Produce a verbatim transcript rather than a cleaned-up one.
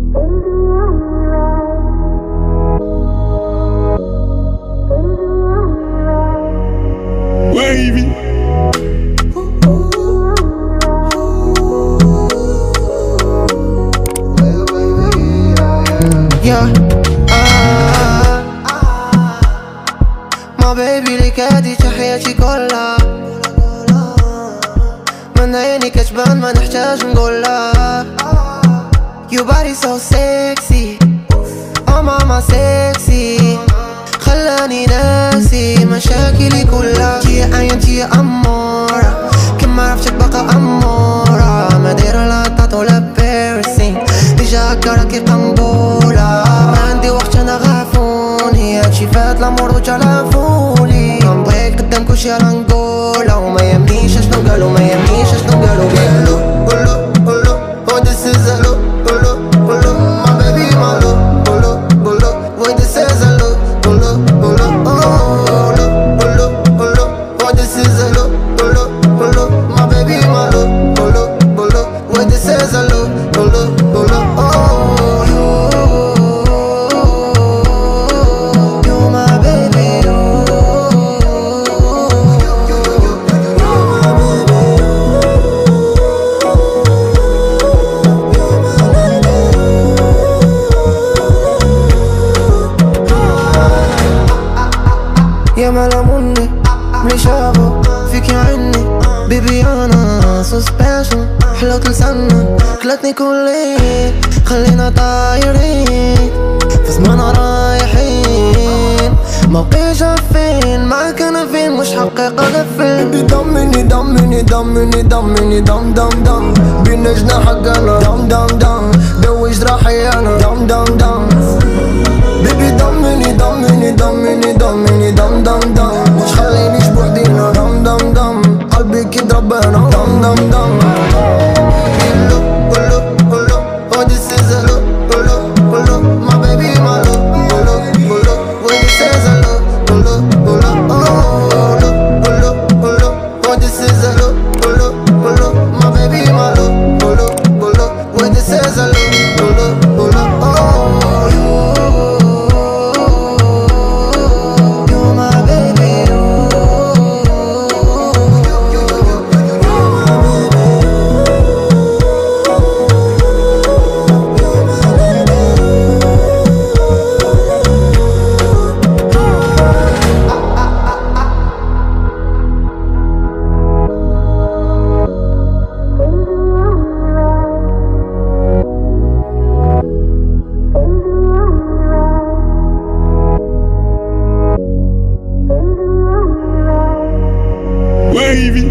Wavy. Yeah, ah, ما بيبي لك هادي حياتي كلها، من عيني كتبان ما نحتاج نقولها. You body so sexy, oh mama sexy، خلاني ناسي مشاكلي كلها. تي عينتي يا أمورة، كما عرفتك بقى أمورة، ما دايرة لا طاط ولا بيرسينغ، ديجا هكا راكي قنبولة. ما عندي وقت أنا غافون، هي هادشي فات لامور وتعرفولي. كنبغيك قدام كلشي راه نقولها، وما يهمنيش اشنو قالو، ما يهمنيش اشنو قالو. قولو قولو قولو oh this is a look، قولو قولو my baby my look، قولو قولو oh this is a look، قولو قولو oh قولو قولو oh this is a look، قولو قولو my baby my look، قولو قولو oh this is a look، قولو قولو oh يا ملاموني ملي شافو فيك عني بيبي انا سو سبيشال. حلوة لسانك كلتني كلي، خلينا طايرين في زمان رايحين، موقيش فين معاك انا فين، مش حقيقة غفين. بيبي ضمني ضمني ضمني ضمني ضم ضم ضم، بينا جناحك انا ضم ضم ضم، دوي جراحي انا ضم ضم ضم. بيبي ضمني ضمني ضمني ضمني ضم ضم ضم، مش خلينيش بوحدينا ضم ضم ضم، قلبي كيضرب انا ضم ضم ضم. قولو قولو قولو oh this is a look، قولو قولو my baby my look، قولو قولو oh this is a look، قولو قولو oh قولو قولو oh this is a look، قولو قولو my baby my look، قولو قولو oh this is a look، قولو قولو oh Wavy.